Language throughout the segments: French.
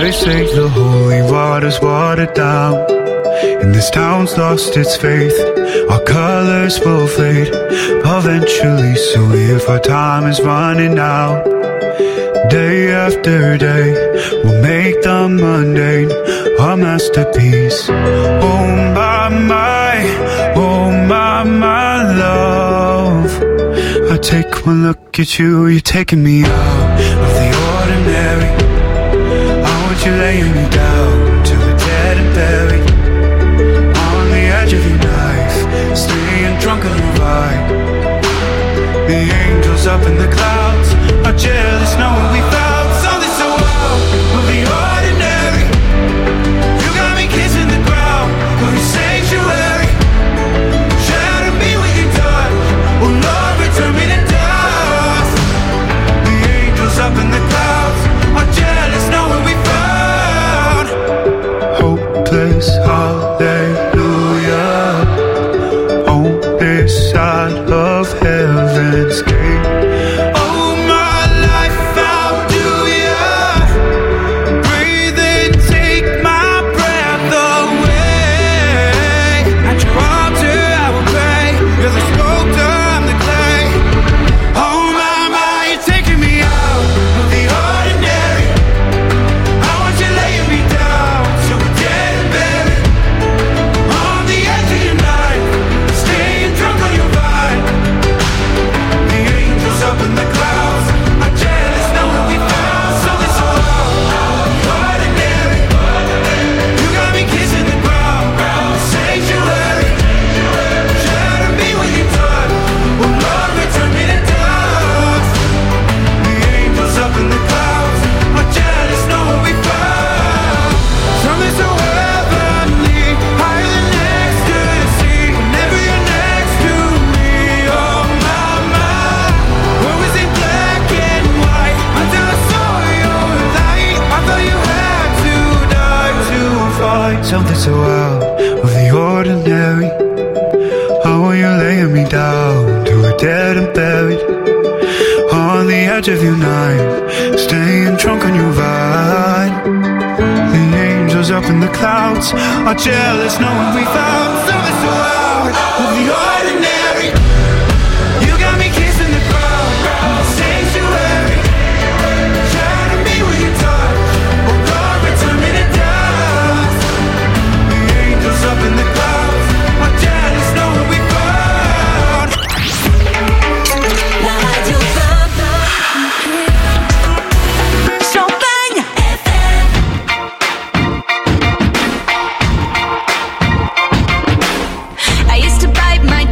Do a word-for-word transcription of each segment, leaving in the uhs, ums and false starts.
They say the holy water's watered down, and this town's lost its faith. Our colors will fade eventually, so if our time is running out, day after day, we'll make the mundane our masterpiece. Oh my, my, oh my, my love, I take one look at you, you're taking me out of the ordinary. I want you laying me down to the dead and buried, on the edge of your knife, staying drunk on your ride. The angels up in the clouds are jealous knowing we found something so out of the ordinary. You got me kissing the ground of your sanctuary. Shatter me with your touch, oh Lord, return me to dust. The angels up in the clouds are jealous knowing we found hopeless hallelujah on this side of heaven's gate. Oh my life, how do ya breathe and take my breath away? At your altar I will pray, you're the sculptor, I'm the clay. Oh my, my, you're taking me out of the ordinary. I want you laying me down so we're dead and buried, on the edge of your knife, staying drunk on your vine. The angels up in the clouds are jealous knowing we found something so out of the ordinary. You got me kissing the ground, the sanctuary. Shatter me with your touch, oh Lord, return me to dust. The angels up in the clouds are jealous knowing we found something so heavenly, higher than ecstasy. Whenever you're next to me, oh my, my, what was it black and white until I saw your light? I thought you had to die to find something so out of the ordinary. How are you laying me down to a dead and buried, on the edge of your knife, staying drunk on your vine. The angels up in the clouds are jealous knowing we found something so out of the ordinary. You got me kissing the ground, the sanctuary. Shatter me with your touch, oh Lord, return me to dust. The angels up in the clouds are jealous knowing we found. La radio Champagne F M. I used to bite my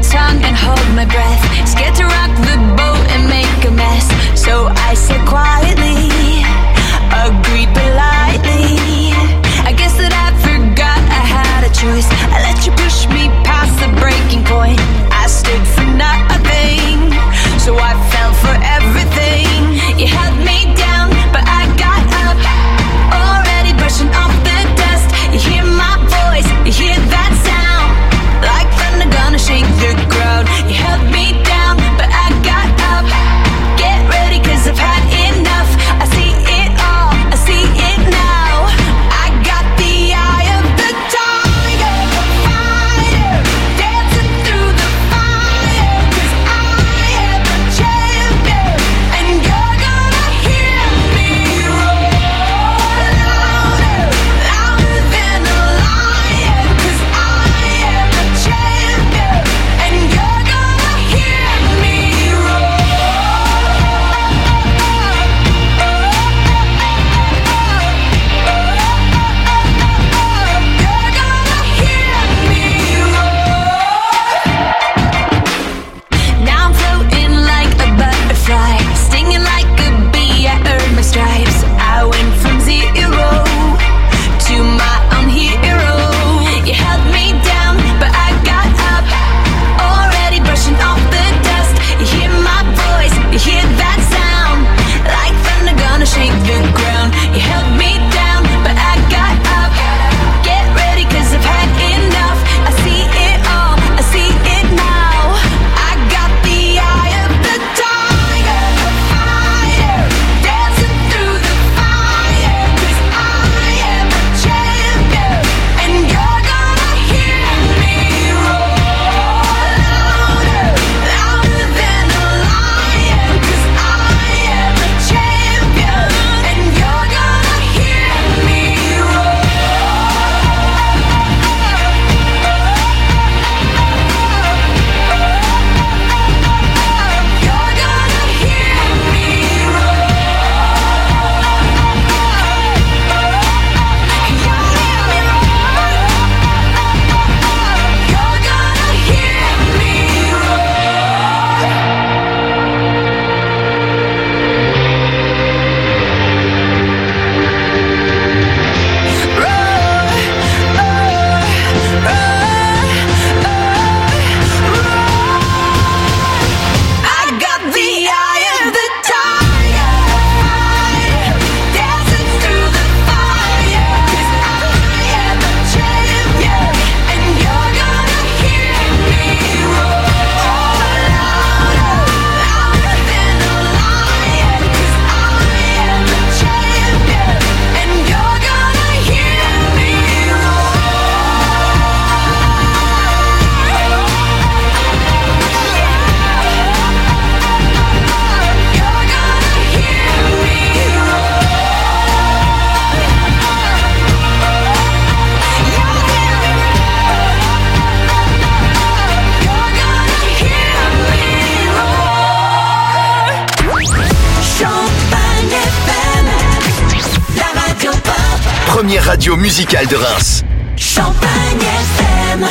première radio musicale de Reims. Champagne F M.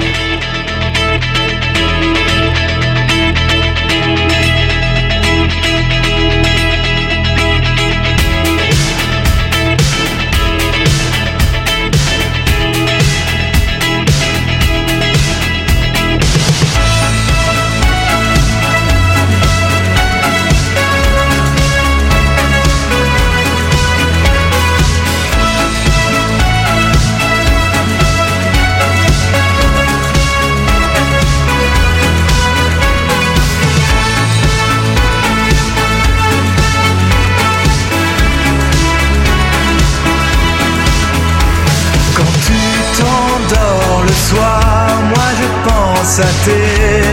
Soir, moi je pense à tes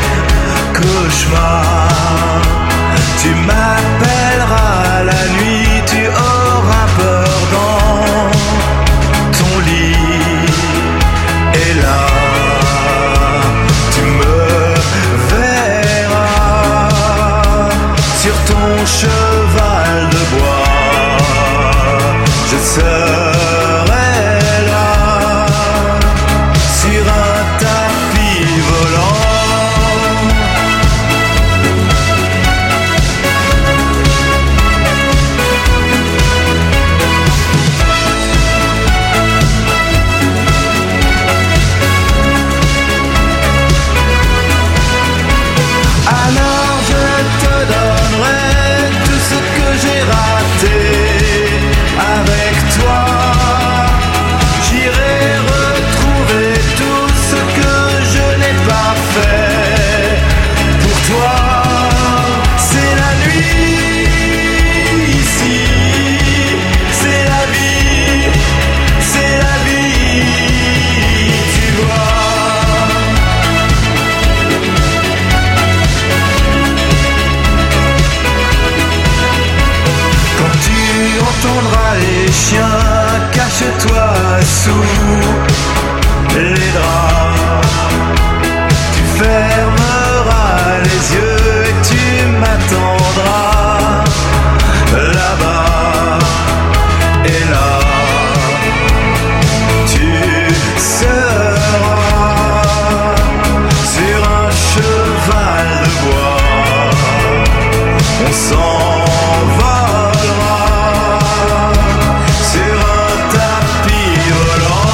cauchemars. Tu m'appelleras la nuit, tu auras peur dans ton lit. Et là, tu me verras sur ton cheval de bois. Je serai cache-toi sous les draps. Tu fermeras les yeux et tu m'attendras là-bas. Et là, tu seras sur un cheval de bois. On s'envolera sur un tapis volant.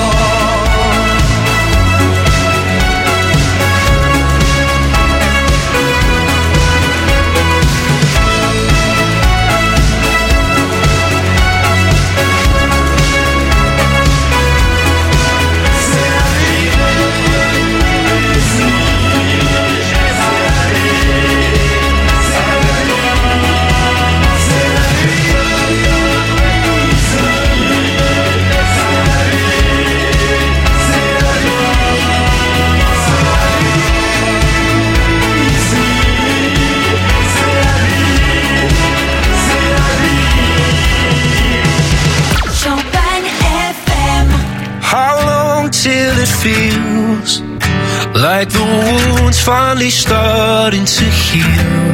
Feels like the wound's finally starting to heal.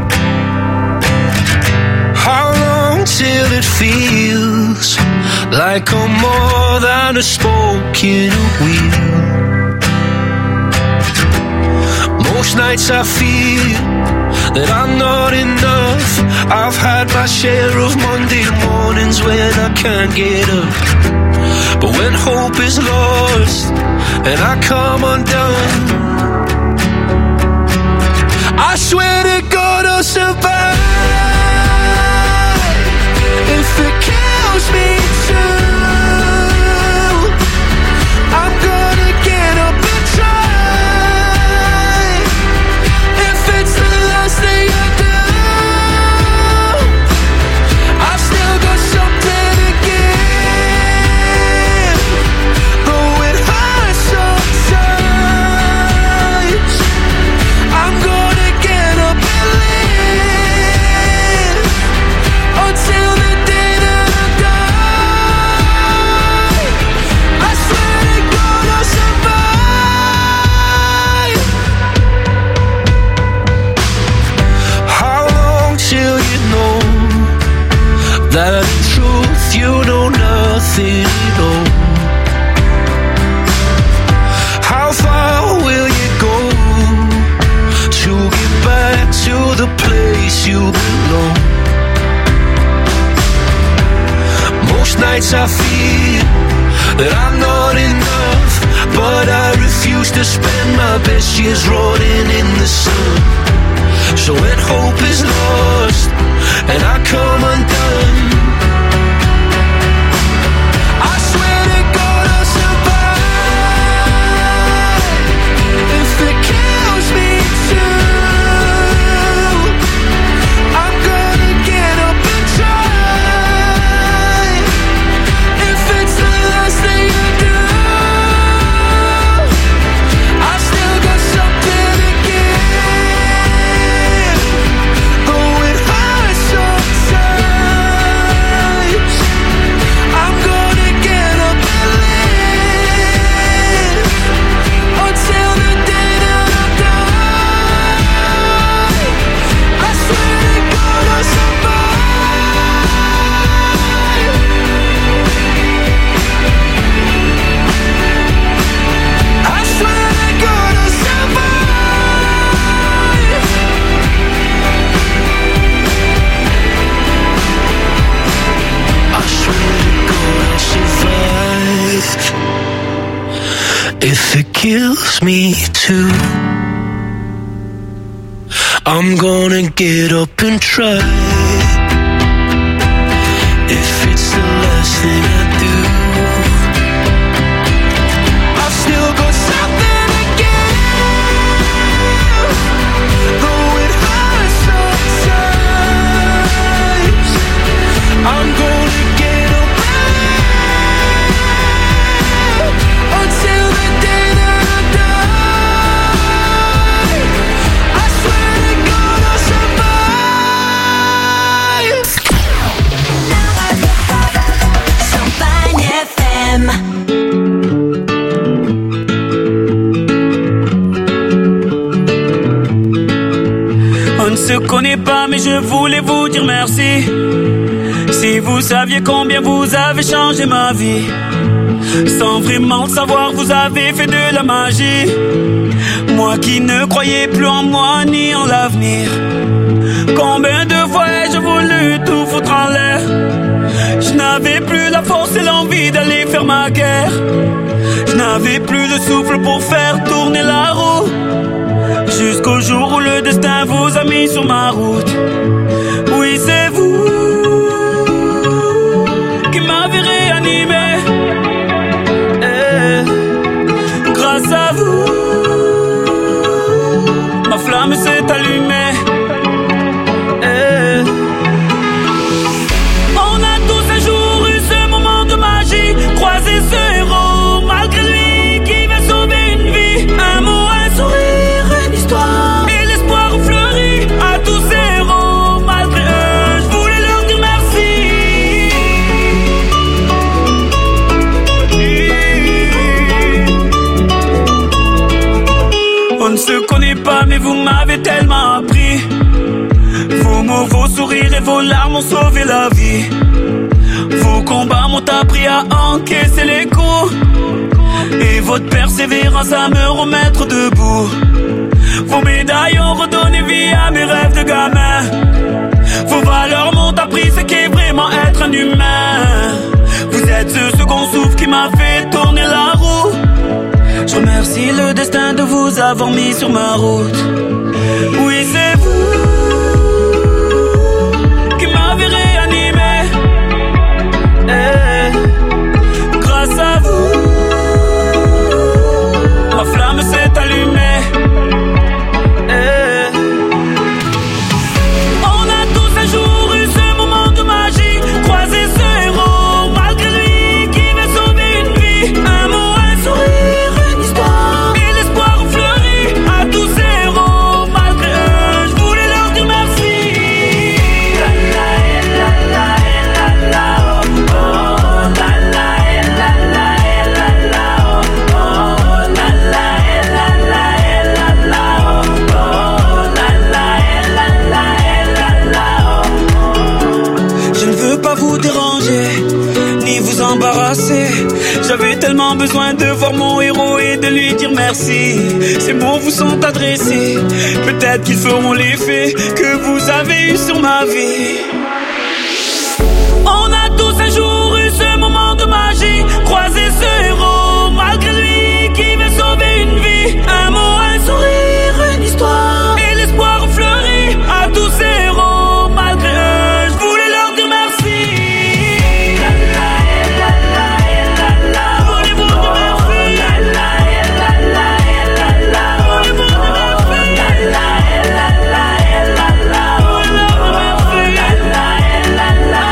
How long till it feels like I'm more than a spoke in a wheel? Most nights I feel that I'm not enough. I've had my share of Monday mornings when I can't get up. But when hope is lost and I come undone, I swear to God I'll survive. If it kills me too, I'm gonna get up and try. If it's the last thing I do, I've still got something to give. Though it hurts sometimes, I'm gonna get up place you belong. Most nights I feel that I'm not enough, but I refuse to spend my best years rotting in the sun. So when hope is lost and I come undone, I swear to God I'll survive. If it kills me too, I'm gonna get up and try. If it's the last thing I do, I still got something to give. Oh, it hurts sometimes. I'm gonna get up and live until the day that I die. I swear to God I'll survive. I swear to God I'll survive. I swear to God I'll survive. If it kills me too, I'm gonna get up and try. If it's the last thing I do, I've still got something to give. Though it hurts sometimes, I'm gonna get up and live until the day that I die. I swear to God I'll survive. Champagne F M. On ne se connaît pas, mais je voulais vous dire merci. Si vous saviez combien vous avez changé ma vie, sans vraiment le savoir, vous avez fait de la magie. Moi qui ne croyais plus en moi ni en l'avenir, combien de fois ai-je voulu tout foutre en l'air. Je n'avais plus la force et l'envie d'aller faire ma guerre. Je n'avais plus de souffle pour faire tourner la roue, jusqu'au jour où le destin vous a mis sur ma route. Oui, c'est vous qui m'avez réanimé. Eh, grâce à vous, ma flamme s'est allumée. Eh, on a tous un jour eu ce moment de magie, croisé ce héros malgré lui qui va sauver une vie. Un mot, un sourire, une histoire, et l'espoir fleurit à tous ces héros. Malgré eux, je voulais leur dire merci. On ne se connaît pas, mais vous m'avez tellement appris. Vos mots, vos sourires et vos larmes ont sauvé la vie. Vos combats m'ont appris à encaisser les coups, et votre persévérance à me remettre debout. Vos médailles ont redonné vie à mes rêves de gamin. Vos valeurs m'ont appris ce qu'est vraiment être un humain. Vous êtes ce second souffle qui m'a fait tourner la roue. Je remercie le destin de vous avoir mis sur ma route. Oui, c'est vous qui m'avez réanimé. Eh, grâce à vous, ma flamme s'est allumée. Eh, on a tous un jour eu ce moment de magie, croisé ce héros malgré lui qui va sauver une vie. Un mot, un sourire, une histoire, et l'espoir fleurit à tous ces héros. Malgré eux, je voulais leur dire merci. La la la la la la oh oh. La la la la la la oh oh. La la la la la la oh oh. La la la la la la oh. Je ne veux pas vous déranger ni vous embarrasser. J'avais tellement besoin de voir mon héros et de lui dire merci. merci. Ces mots vous sont adressés. Peut-être qu'ils feront l'effet que vous avez eu sur ma vie. On a tous un jour eu ce moment de magie. Croiser ce héros malgré lui qui veut sauver une vie. Un mot, un sourire, une histoire et l'espoir fleuri à tous ces héros malgré eux. Je voulais leur dire merci. La la la la la la. Voulez-vous dire merci? La la la la la la. Voulez-vous dire merci? La la la la la la. Voulez-vous dire merci? La la la la la.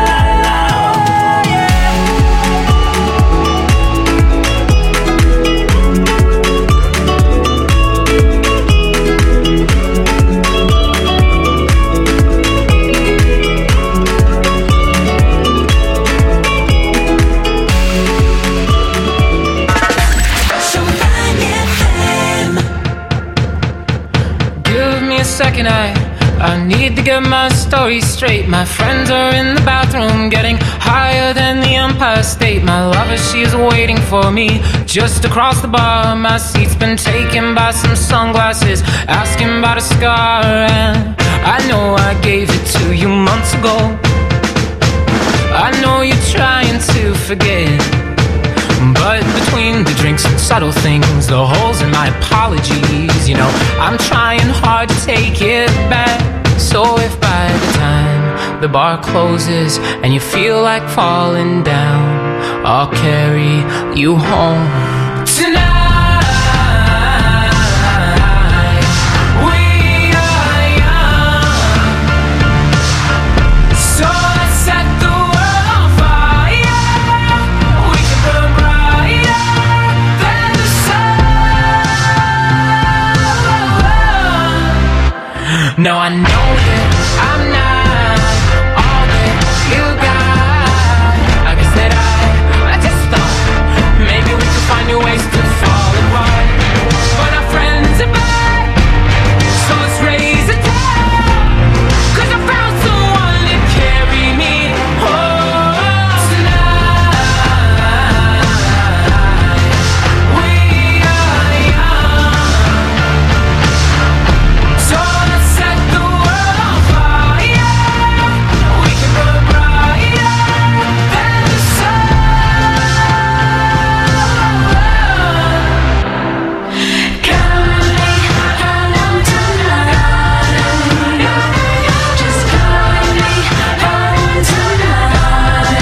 Second, I, I need to get my story straight. My friends are in the bathroom getting higher than the Empire State. My lover, she is waiting for me just across the bar. My seat's been taken by some sunglasses, asking about a scar. And I know I gave it to you months ago. I know you're trying to forget, but between the drinks and subtle things, the holes in my apologies, you know, I'm trying hard to take it back. So if by the time the bar closes and you feel like falling down, I'll carry you home tonight. No, I know that I'm not all that you got. I guess that I, I just thought maybe we could find new ways to fall apart. But our friends are back, so let's raise a toast. 'Cause I found someone to carry me home tonight. We are young, so let's set the world on fire. We can burn brighter than the sun. Come with me home tonight. Just come with me home tonight.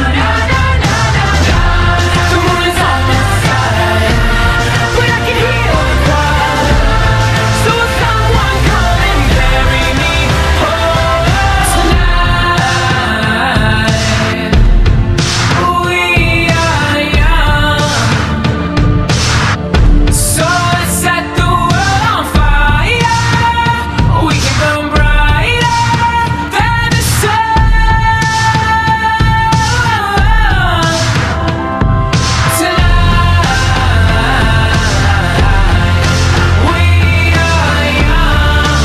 The moon is on my side, but I can hear the choir. So will someone come and carry me home tonight? We are young, so let's set the world on fire. We can burn brighter than the sun tonight. We are young,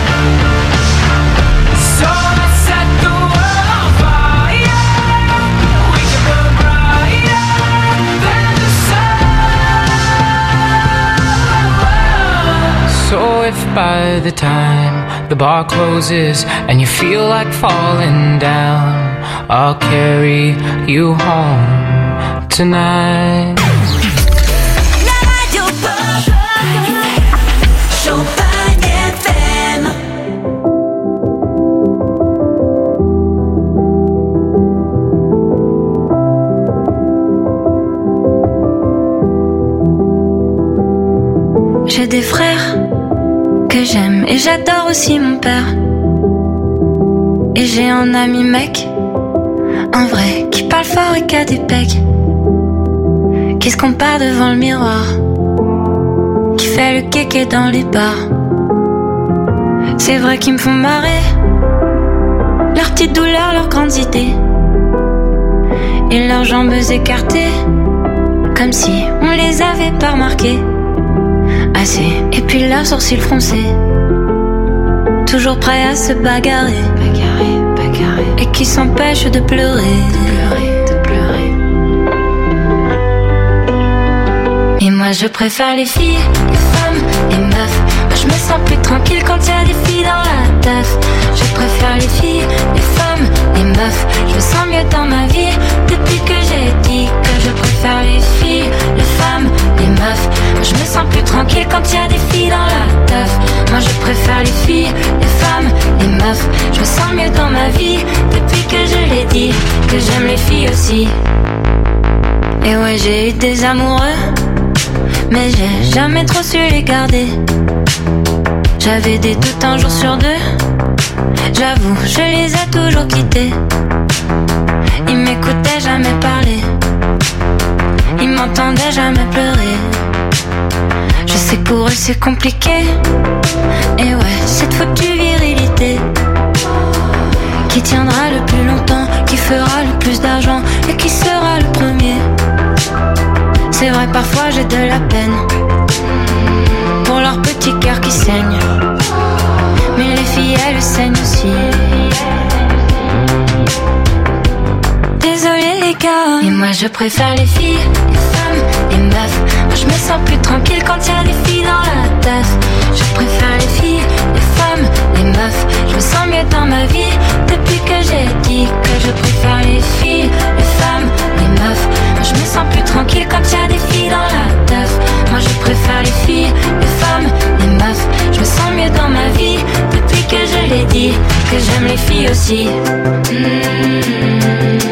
so let's set the world on fire. We can burn brighter than the sun. So if by the time the bar closes and you feel like falling down, I'll carry you home tonight. La radio pop. Champagne F M. J'ai des frères que j'aime et j'adore aussi mon père. Et j'ai un ami mec, un vrai, qui parle fort et qui a des pecs, qui se compare devant le miroir, qui fait le kéké dans les bars. C'est vrai qu'ils me font marrer, leurs petites douleurs, leurs grandes idées, et leurs jambes écartées, comme si on les avait pas remarquées assez. Et puis leurs sourcils froncés, toujours prêts à se bagarrer, bagarrer, bagarrer, et qui s'empêchent de pleurer, de pleurer, de pleurer. Et moi moi je préfère les filles, les femmes, les meufs. Moi je me sens plus tranquille quand y a des filles dans la teuf. Je préfère les filles, les femmes, les meufs. Je me sens mieux dans ma vie depuis que j'ai dit que je préfère les filles, les femmes, les meufs. Moi je me sens plus tranquille quand y a des filles dans la teuf. Moi je préfère les filles, les femmes, les meufs. Je me sens mieux dans ma vie depuis que je l'ai dit que j'aime les filles aussi. Et ouais, j'ai eu des amoureux, mais j'ai jamais trop su les garder. J'avais des doutes un jour sur deux, j'avoue, je les ai toujours quittés. Ils m'écoutaient jamais parler, ils m'entendaient jamais pleurer. Je sais que pour eux c'est compliqué, et ouais, cette foutue virilité qui tiendra le plus longtemps, qui fera le plus d'argent et qui sera le premier. C'est vrai, parfois j'ai de la peine pour leur petit cœur qui saigne, mais les filles elles saignent aussi. Désolée les gars, mais moi je préfère les filles, les femmes, les meufs. Moi je me sens plus tranquille quand y a des filles dans la teuf. Je préfère les filles, les femmes, les meufs. Je me sens mieux dans ma vie depuis que j'ai dit que je préfère les filles, les femmes, les meufs. Moi je me sens plus tranquille quand y a des filles dans la teuf. Moi je préfère les filles, les femmes, les meufs. Je me sens mieux dans ma vie depuis que je l'ai dit que j'aime les filles aussi. Mmh.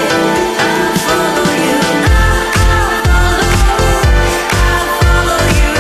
Follow you.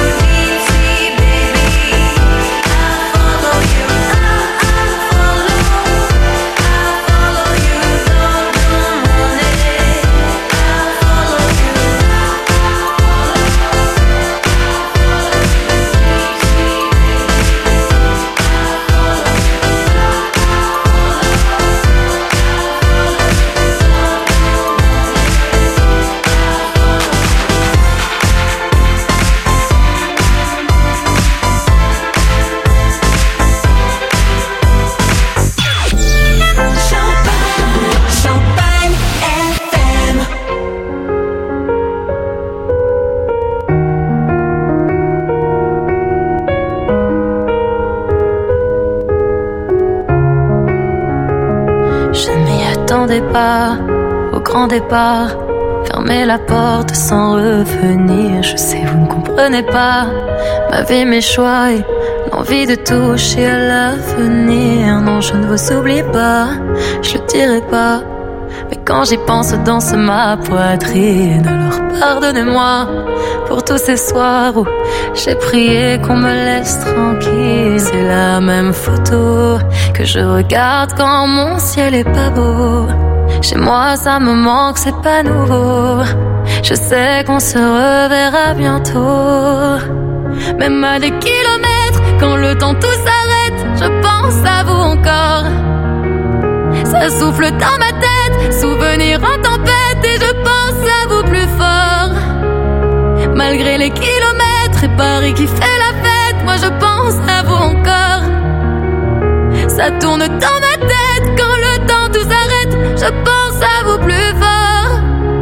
pas au grand départ. Fermez la porte sans revenir. Je sais, vous ne comprenez pas ma vie, mes choix et l'envie de toucher à l'avenir. Non, je ne vous oublie pas, je le dirai pas. Mais quand j'y pense, danse ma poitrine. Alors pardonnez-moi pour tous ces soirs où j'ai prié qu'on me laisse tranquille. C'est la même photo que je regarde quand mon ciel est pas beau. Chez moi ça me manque, c'est pas nouveau. Je sais qu'on se reverra bientôt. Même à des kilomètres, quand le temps tout s'arrête, je pense à vous encore. Ça souffle dans ma tête, souvenir en tempête, et je pense à vous plus fort. Malgré les kilomètres et Paris qui fait la fête, moi je pense à vous encore. Ça tourne dans ma tête, quand le temps tout s'arrête, je pense à vous plus fort.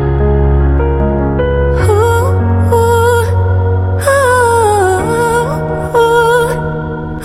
Ouh, ouh, ouh, ouh,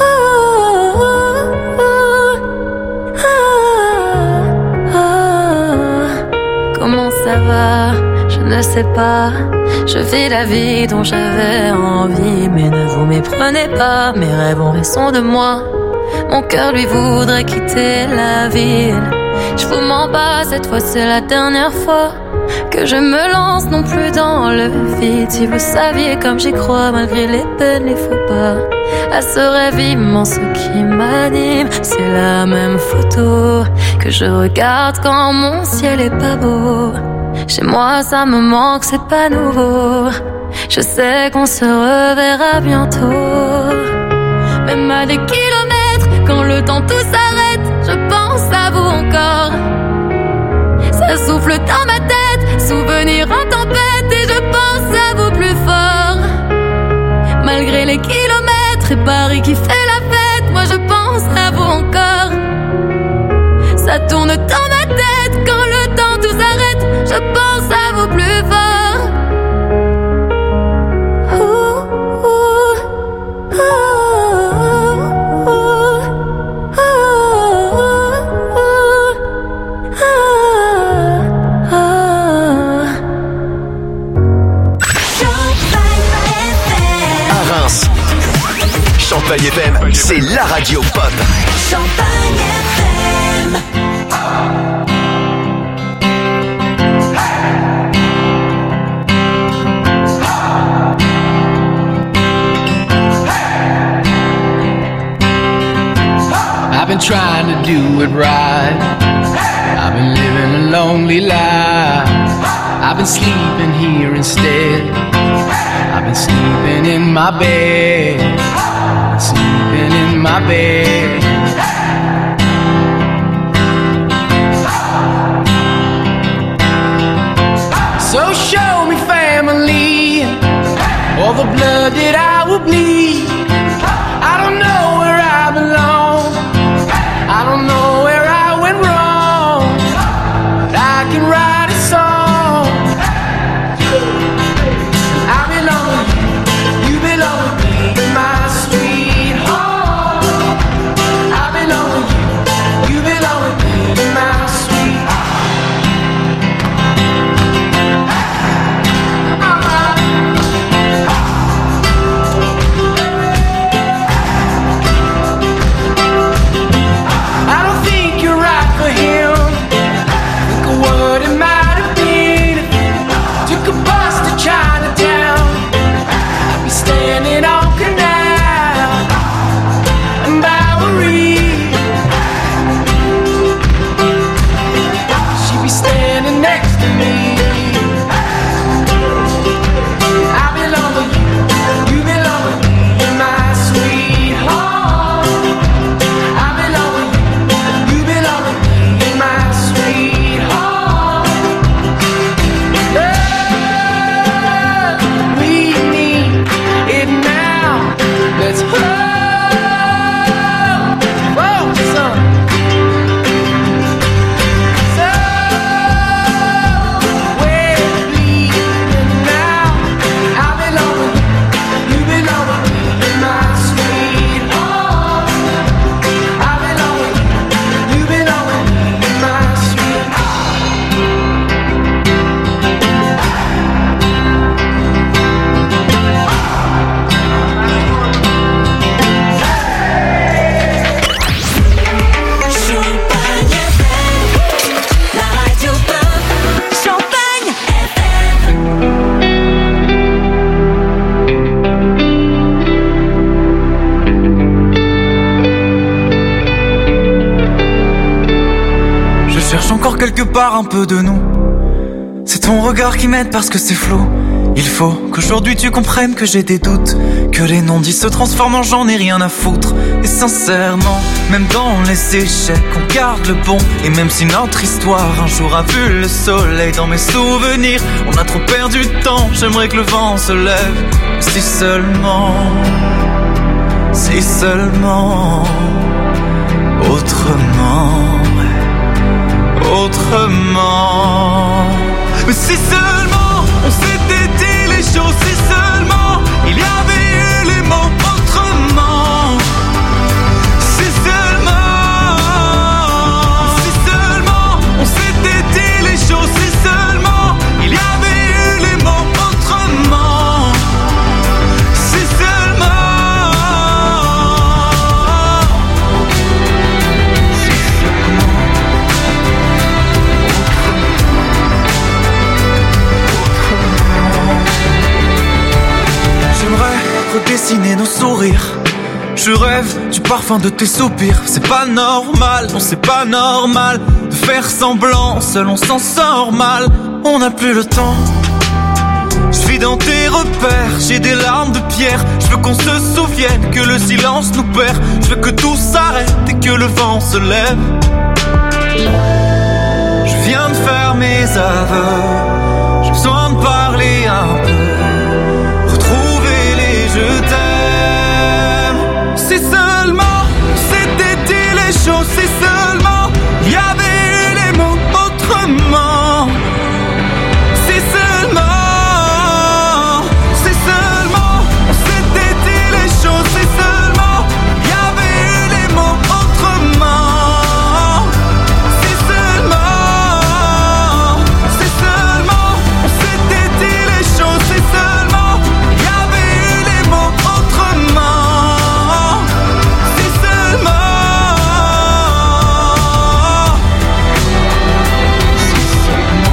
ouh, ouh. Comment ça va? Je ne sais pas. Je vis la vie dont j'avais envie, mais ne vous méprenez pas, mes rêves ont raison de moi. Mon cœur lui voudrait quitter la ville. Je vous mens pas, cette fois c'est la dernière fois que je me lance non plus dans le vide. Si vous saviez comme j'y crois, malgré les peines, les faux pas, à ce rêve immense qui m'anime. C'est la même photo que je regarde quand mon ciel est pas beau. Chez moi ça me manque, c'est pas nouveau. Je sais qu'on se reverra bientôt. Même à des kilomètres, quand le temps tout s'arrête, je pense à vous encore. Ça souffle dans ma tête, souvenir en tempête, et je pense à vous plus fort. Malgré les kilomètres et Paris qui fait la fête, moi je pense à vous encore. Ça tourne dans ma tête, quand le temps tout s'arrête, je pense à vous plus fort. Ouh, ouh, ouh, ouh, ouh, ouh, ouh. À Reims, Champagne F M, c'est la radio pop. Champagne F M. I've been trying to do it right. I've been living a lonely life. I've been sleeping here instead. I've been sleeping in my bed. Sleeping in my bed. So show me family, all the blood that I will bleed. I don't know where I belong. I don't know where I went wrong, but I can write a song. I belong with you, you belong with me in my street home. I belong with you, you belong with me in my street home. quelque part un peu de nous. C'est ton regard qui m'aide parce que c'est flou. Il faut qu'aujourd'hui tu comprennes que j'ai des doutes, que les non-dits se transforment en j'en ai rien à foutre. Et sincèrement, même dans les échecs, on garde le bon. Et même si notre histoire un jour a vu le soleil, dans mes souvenirs, on a trop perdu de temps. J'aimerais que le vent se lève. Si seulement, si seulement, autrement, autrement. Mais si seulement on s'était dit les choses, si seulement il y avait eu les mots autrement. Si seulement, si seulement on s'était dit les choses, si seulement il y avait eu les mots autrement. Si seulement, si seulement. J'aimerais redessiner nos sourires. Je rêve du parfum de tes soupirs. C'est pas normal, non c'est pas normal de faire semblant, seul on s'en sort mal. On n'a plus le temps. Je vis dans tes repères, j'ai des larmes de pierre. Je veux qu'on se souvienne que le silence nous perd. Je veux que tout s'arrête et que le vent se lève. Je viens de faire mes aveux. J'ai besoin de parler un peu, retrouver les je t'aime. Si seulement c'était dit les choses, si seulement il y avait eu les mots autrement. Si seulement, si seulement on s'était dit les choses, si seulement il y avait eu les mots autrement. Si seulement, si seulement on s'était dit les choses, si seulement il y avait eu les mots autrement. Si seulement, si seulement.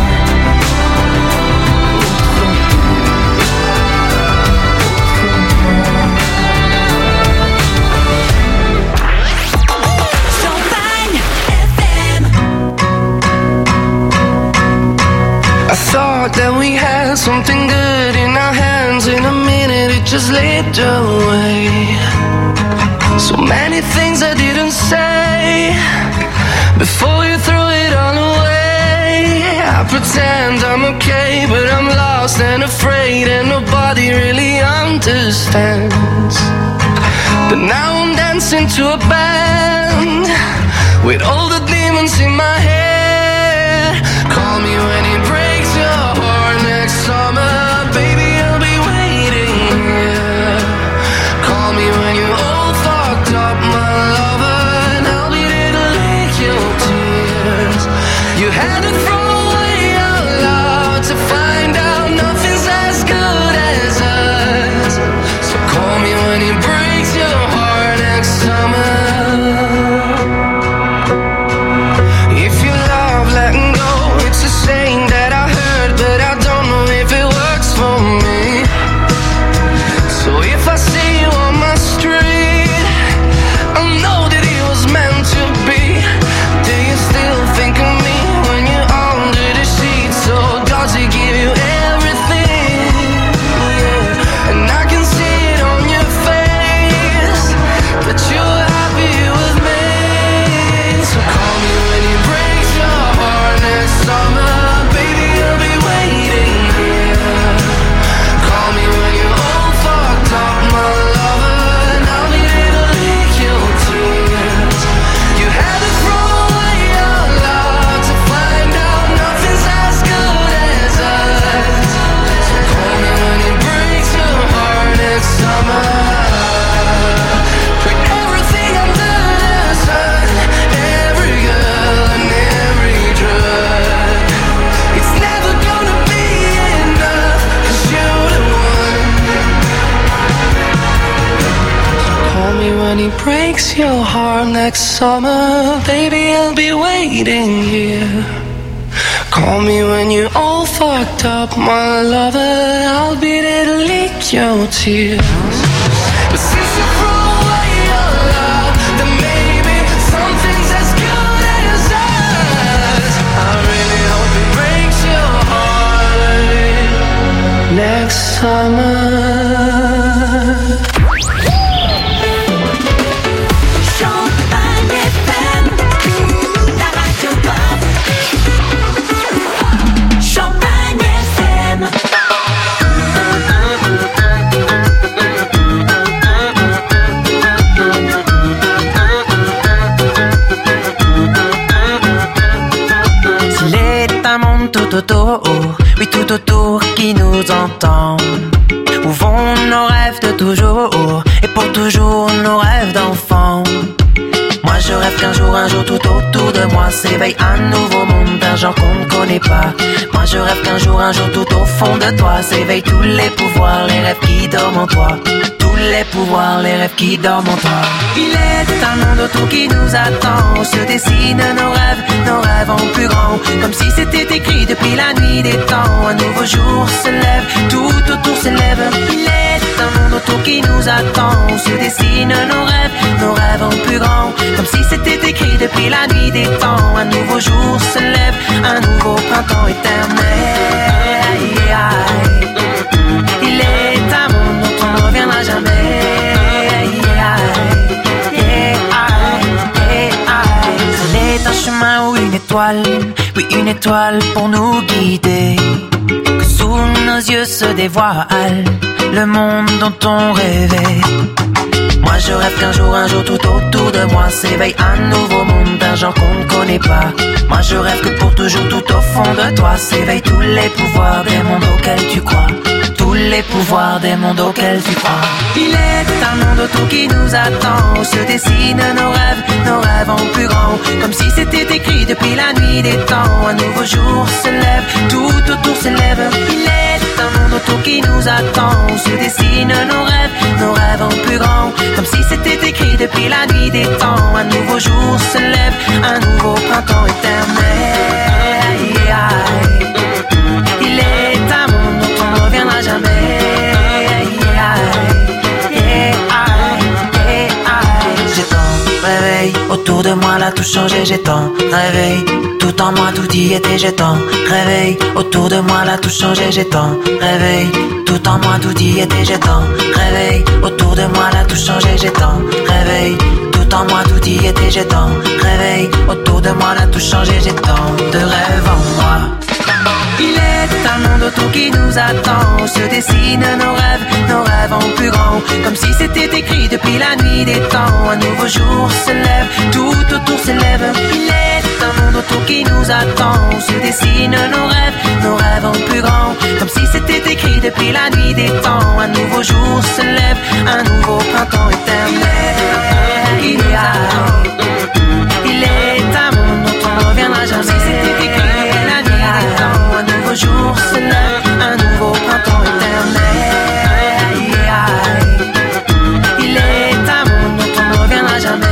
Champagne F M. I thought that we had something good in our hands. In a minute it just slipped away. So many things I didn't say before you threw it all away. I pretend I'm okay, but I'm lost and afraid, and nobody really understands. But now I'm dancing to a band with all the demons in my head. Call me when it breaks your heart next summer, baby, I'll be waiting here. Call me when you're all fucked up, my lover, and I'll be there to lick your tears. You had to throw away your love to find out nothing's as good as us. So call me when it breaks your heart next summer. If you love letting go, it's a saying that I heard, but I don't know if it works for me. So if I see you on my street, I know that it was meant to be. Do you still think of me when you're under the sheets? So does he give you everything? Yeah. And I can see it on your face that you're happy with me. So call me when he breaks your heart next summer, baby, I'll be waiting here. Call me when you're all fucked up, my lover, and I'll be there to lick your tears. You had to throw away your love to find out nothing's as good as us. So call me when it breaks your heart next summer. Put everything under the sun, every girl and every drug. It's never gonna be enough, 'cause you're the one. Call me when he breaks your heart next summer, baby, I'll be waiting here. Call me when you're all fucked up, my lover, I'll be there to lick your tears. But since you threw away your love, then maybe something's as good as us. I summer. Champagne F M, la radio pop. Champagne F M. S'il est un monde tout autour, oui tout autour qui nous entend, où vont nos rêves de toujours, et pour toujours nos rêves d'enfant. Moi je rêve qu'un jour, un jour tout autour de moi s'éveille un nouveau monde d'un genre qu'on ne connaît pas. Moi je rêve qu'un jour, un jour tout au fond de toi s'éveillent tous les pouvoirs, les rêves qui dorment en toi. Tous les pouvoirs, les rêves qui dorment en toi. Il est un monde autour qui nous attend, on se dessine nos rêves, nos rêves en plus grand, comme si c'était écrit depuis la nuit des temps. Un nouveau jour se lève, tout autour s'élève. Il est un monde autour qui nous attend, on se dessine nos rêves, nos rêves en plus grand, comme si c'était écrit depuis la nuit des temps. Un nouveau jour se lève, un nouveau printemps éternel. Il est un monde dont on ne reviendra jamais. C'est un chemin ou une étoile, oui une étoile pour nous guider, que sous nos yeux se dévoile le monde dont on rêvait. Moi je rêve qu'un jour, un jour tout autour de moi s'éveille un nouveau monde d'un genre qu'on ne connaît pas. Moi je rêve que pour toujours tout au fond de toi s'éveillent tous les pouvoirs des mondes auxquels tu crois. Tous les pouvoirs des mondes auxquels tu crois. Il est un monde autour qui nous attend, on se dessine nos rêves, nos rêves en plus grand, comme si c'était écrit depuis la nuit des temps. Un nouveau jour se lève, tout autour s'élève. Il est un monde autour qui nous attend, on se dessine nos rêves, nos rêves en plus grand, comme si c'était écrit depuis la nuit des temps. Un nouveau jour se lève, un nouveau printemps éternel. Il est un monde dont on ne reviendra jamais. J'ai tant réveil autour de moi, là tout changé. J'ai tant réveil tout en moi, tout y était. J'ai tant réveil autour de moi, là tout changé. J'ai tant réveil tout en moi, tout y était. J'ai tant réveil autour de moi, là tout changé. J'ai tant réveil tout en moi, tout y était. J'ai tant réveil autour de moi, là tout changé. J'ai tant de rêves en moi. Il est un monde autour qui nous attend, on se dessine nos rêves, nos rêves en plus grand, comme si c'était écrit depuis la nuit des temps. Un nouveau jour se lève, tout autour s'élève. Il est un monde autour qui nous attend, on se dessine nos rêves, nos rêves en plus grand, comme si c'était écrit depuis la nuit des temps. Un nouveau jour se lève, un nouveau printemps éternel. Il nous attend. Il est un monde dont on ne reviendra jamais, comme si c'était écrit depuis la nuit des temps. Un nouveau jour se lève, un nouveau printemps éternel. Il est un monde dont on ne reviendra jamais.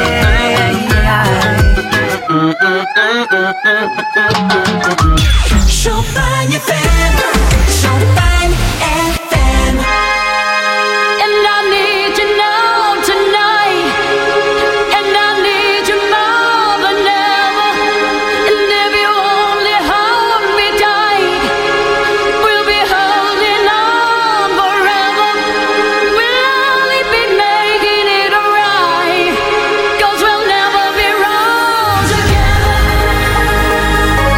Champagne F M, Champagne F M. And I need you now tonight, and I need you more than ever. And if you only hold me tight, we'll be holding on forever. We'll only be making it right, 'cause we'll never be wrong together.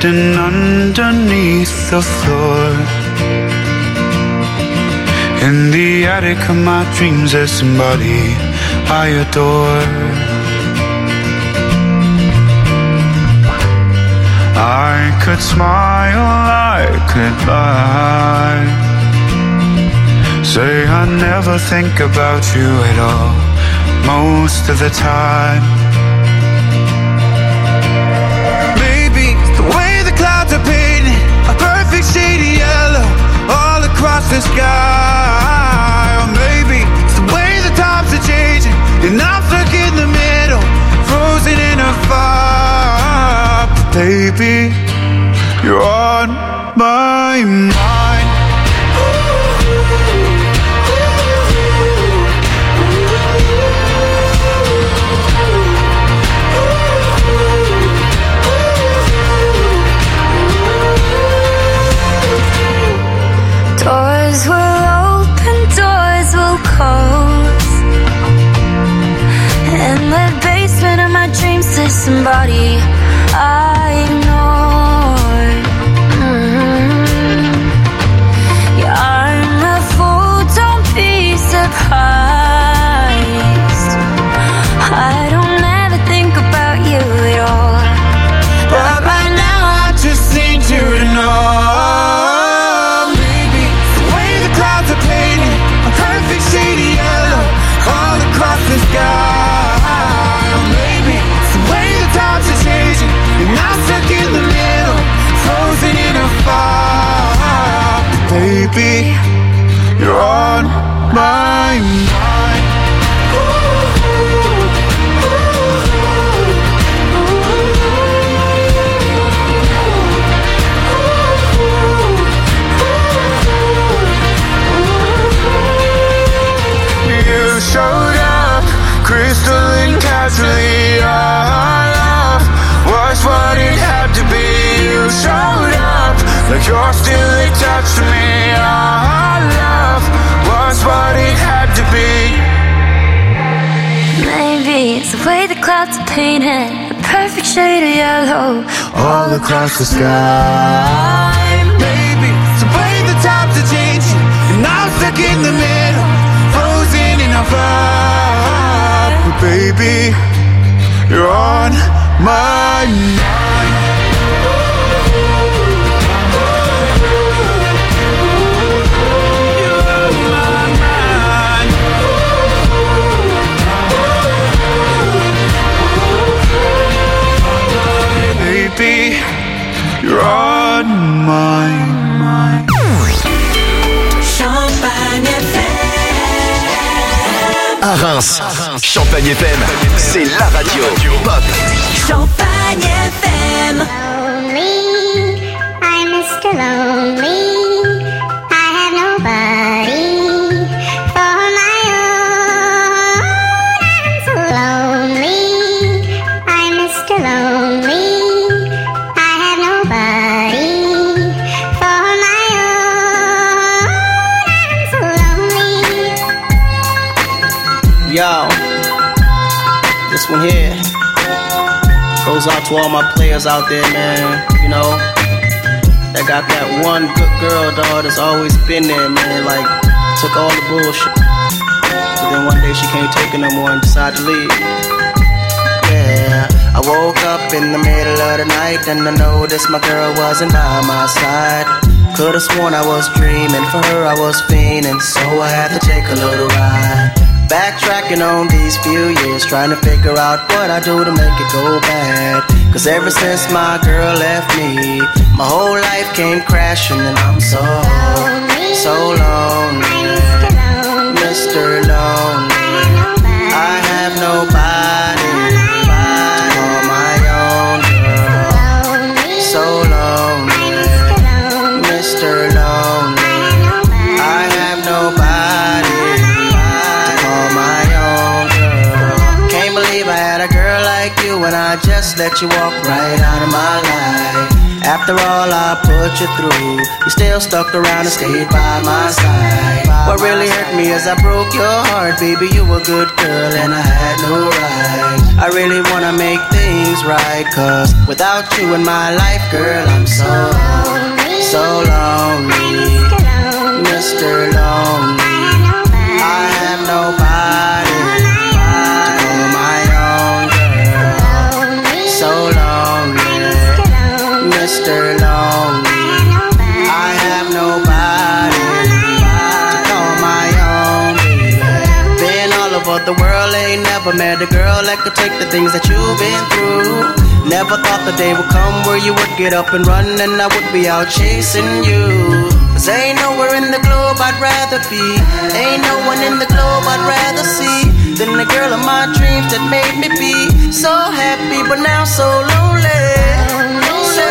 hidden underneath the floor. In the attic of my dreams there's somebody I adore. I could smile, I could lie, say I never think about you at all, most of the time. Maybe it's the way the clouds are painted a perfect shade of yellow all across the sky. Or maybe it's the way the times are changing and I'm stuck in the middle, frozen in a fire. But baby, you're on my mind. Doors will open, doors will close. In the basement of my dreams there's somebody I ignored. Mm-hmm. Yeah, I'm a fool, don't be surprised. I don't ever think about you at all, but right now I just need you to know. The sky, or maybe it's the way the times are changing and I'm stuck in the middle, frozen in a fire. Baby, you're on my mind. You showed up crystalline casually, our love was what it had to be. You showed up like you're still attached to me. Our love was what it had to be. Maybe it's the way the clouds are painted a perfect shade of yellow all across the sky. Maybe it's the way the times are changing and I'm stuck in the middle, frozen in a fire. But baby, you're on my mind. You're on my mind. Baby, you're on my mind. Champagne F M. À Reims, Champagne F M, c'est la radio pop. Champagne F M. Lonely, I'm Mister Lonely. I have nobody for my own. I'm so lonely, I'm Mister Lonely. I have nobody for my own. I'm so lonely. Yo, this one here goes out to all my players out there, man. You know, that got that one good girl, dog, that's always been there, man. Like, took all the bullshit. But then one day she can't take it no more and decided to leave. Yeah, I woke up in the middle of the night and I noticed my girl wasn't by my side. Could've sworn I was dreaming, for her I was fiending, so I had to take a little ride. Backtracking on these few years, trying to figure out what I do to make it go bad. Cause ever since my girl left me, my whole life came crashing and I'm so, so lonely, Mister Lonely. I have nobody to call my own girl. So lonely, Mister Lonely. I have nobody to call my own girl. Can't believe I had a girl like you and I just let you walk right out of my life. After all I put you through, you still stuck around and stayed by my side. What really hurt me is I broke your heart, baby, you were a good girl and I had no right. I really wanna make things right, cause without you in my life, girl, I'm so, so lonely. Mister Lonely, I have nobody to call my own girl. So lonely, Mister Lonely, I have nobody to call my own baby. Been all over the world, ain't never met a girl that could take the things that you've been through. Never thought the day would come where you would get up and run and I would be out chasing you. Cause ain't nowhere in the globe I'd rather be, ain't no one in the globe I'd rather see than the girl of my dreams that made me be so happy but now so lonely. So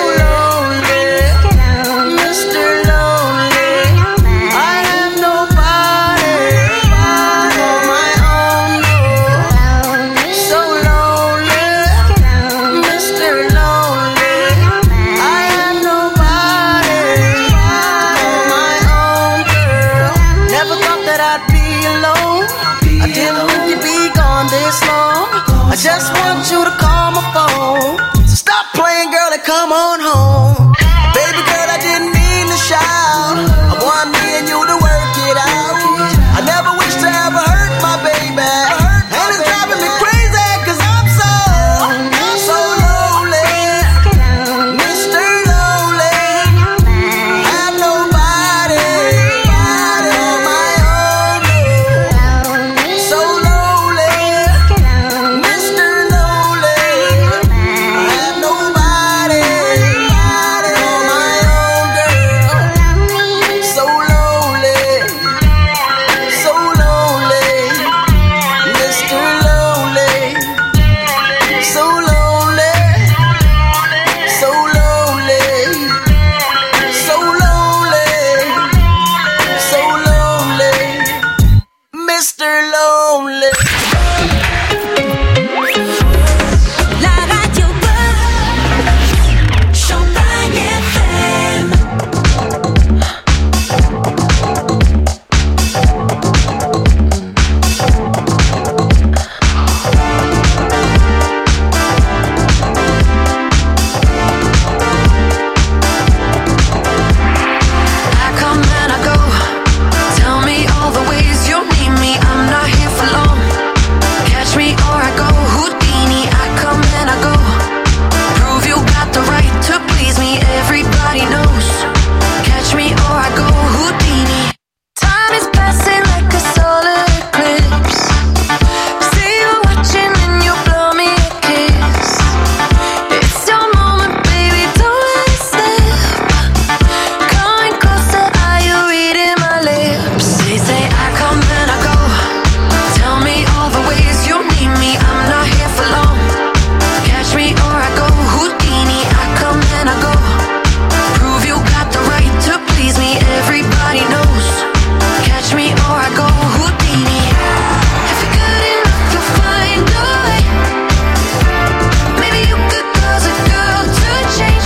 lonely, Mister Lonely, I have nobody on my own, no. So lonely, Mister Lonely, I have nobody on my own, girl. Never thought that I'd be alone, I didn't think you'd be gone this long. I just want you to call my phone, so stop playing, girl, and come on home. Baby girl, I didn't mean to shout, I want me and you to work it out. I never wish to ever hurt my baby, and it's driving me crazy cause I'm so, so lonely. Mister Lonely, I have nobody on my own. So lonely, Mister Lonely, I have nobody on my own, girl. So lonely, so lonely, Mister Lonely, so lonely, so lonely, so lonely, so lonely, Mister Lonely. La radio Bonne Champagne F M. I come and I go. Tell me all the ways you need me. I'm not here for long. Catch me or I go Houdini. I come and I go. Prove you got the right to please me. Everybody knows. Catch me or I go Houdini. Time is passing like a solar eclipse. See you watching and you blow me a kiss. It's your moment, baby, don't let it slip. Coming closer, are you reading my lips? They say I come and I go. Tell me all the ways you need me. I'm not here for long. Catch me or I go Houdini. I come and I go. Prove you got the right to please me. Everybody knows. Catch me or I go Houdini. If you're good enough, you'll find a way. Maybe you could cause a girl to change.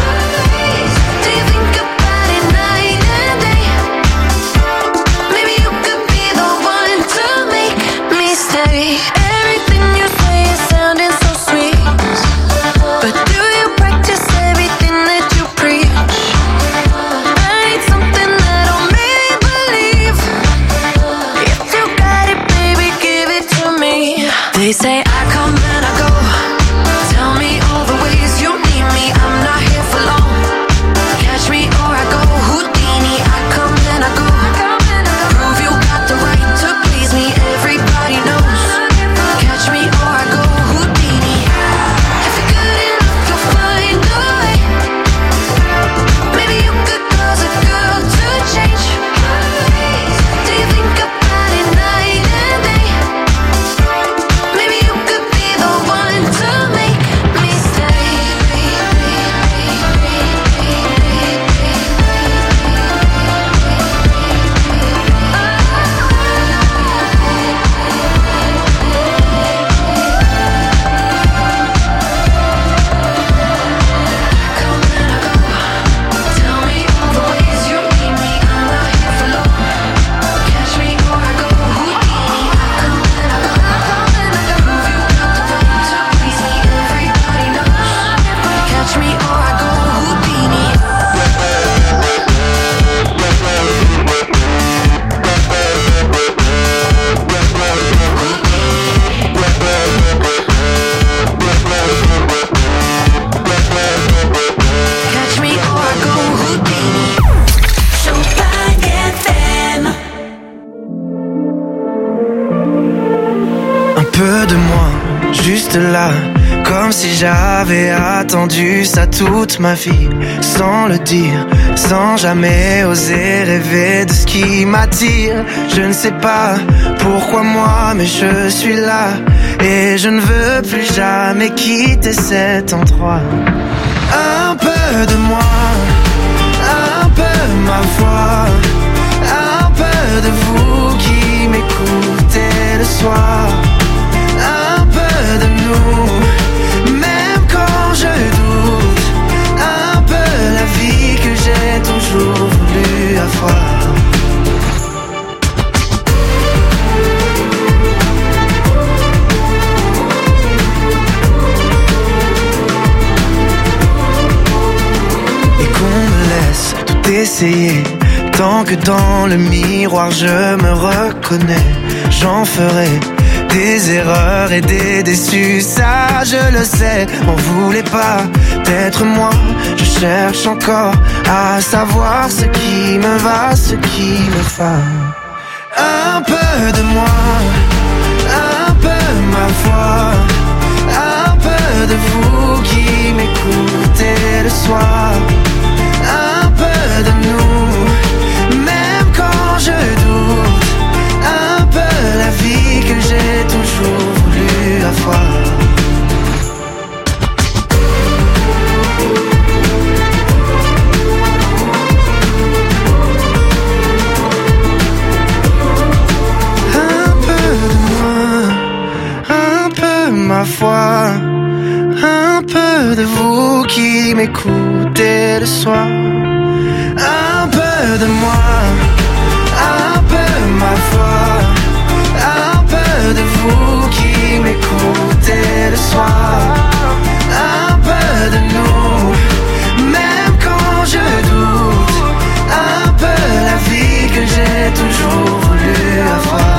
Do you think about it night and day? Maybe you could be the one to make me stay. Everything you say is sounding so sweet, but do you practice everything that you preach? I need something that'll make me believe. If you got it, baby, give it to me. They say I come and I go. Tell me all the ways you need me. I'm not here for long. Catch me or I go Houdini. I come and I go. Prove you got the right to please me. Everybody knows. Catch me or I go Houdini. If you're good enough, you'll find a way. Maybe you could cause a girl to change. Do you think about it night and day? Maybe you peu de moi, juste là, comme si j'avais attendu ça toute ma vie, sans le dire, sans jamais oser rêver de ce qui m'attire. Je ne sais pas pourquoi moi, mais je suis là, et je ne veux plus jamais quitter cet endroit. Un peu de moi, un peu ma voix, un peu de vous qui m'écoutez le soir, un peu de nous, même quand je doute, un peu la vie que j'ai toujours voulu avoir. Essayer, tant que dans le miroir je me reconnais, j'en ferai des erreurs et des déçus, ça je le sais. On voulait pas d'être moi, je cherche encore à savoir ce qui me va, ce qui me va. Un peu de moi, un peu ma voix, un peu de vous qui m'écoutez le soir, un peu de nous, même quand je doute, un peu la vie que j'ai toujours voulu avoir. Un peu de moi, un peu ma foi, un peu de vous qui m'écoutez le soir, un peu de moi, un peu ma foi, un peu de vous qui m'écoutez le soir, un peu de nous, même quand je doute, un peu la vie que j'ai toujours voulu avoir.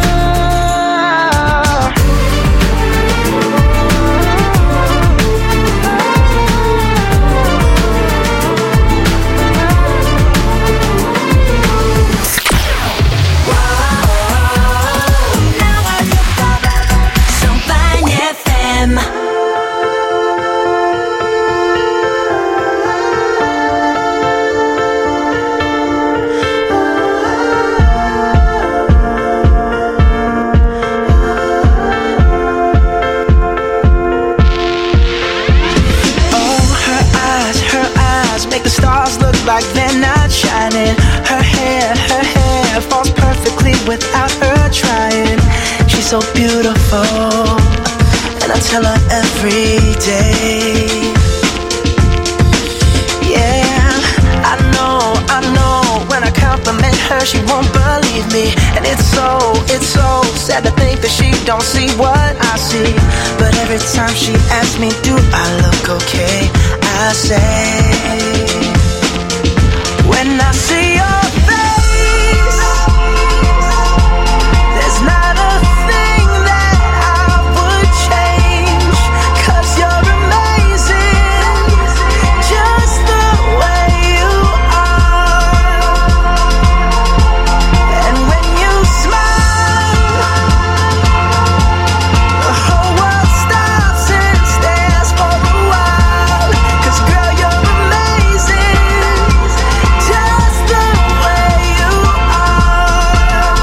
Like they're not shining. Her hair, her hair falls perfectly without her trying. She's so beautiful, and I tell her every day. Yeah, I know, I know. When I compliment her, she won't believe me, and it's so, it's so sad to think that she don't see what I see. But every time she asks me, do I look okay? I say, when I see your face, there's not a thing that I would change, 'cause you're amazing, just the way you are. And when you smile, the whole world stops and stares for a while, 'cause girl, you're amazing, just the way you are.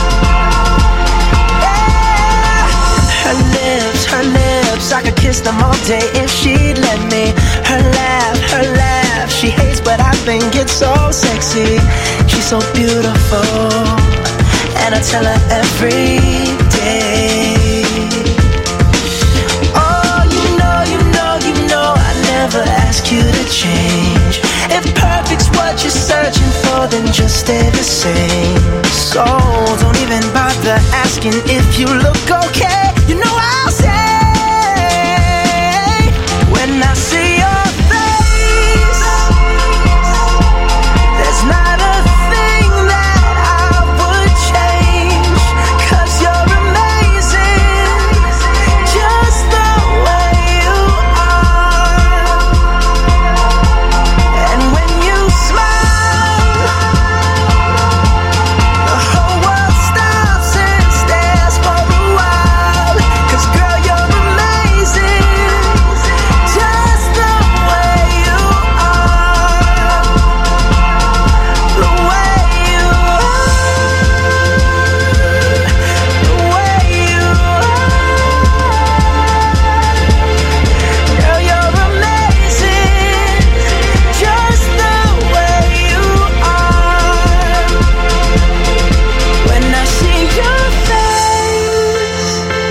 Yeah. Her lips, her lips, I could kiss them all day if she'd let me. Her laugh, her laugh, she hates but I think it's so sexy. She's so beautiful, and I tell her every day. Oh, you know, you know, you know I never ask you to change. If perfect's what you're searching for, then just stay the same. So don't even bother asking if you look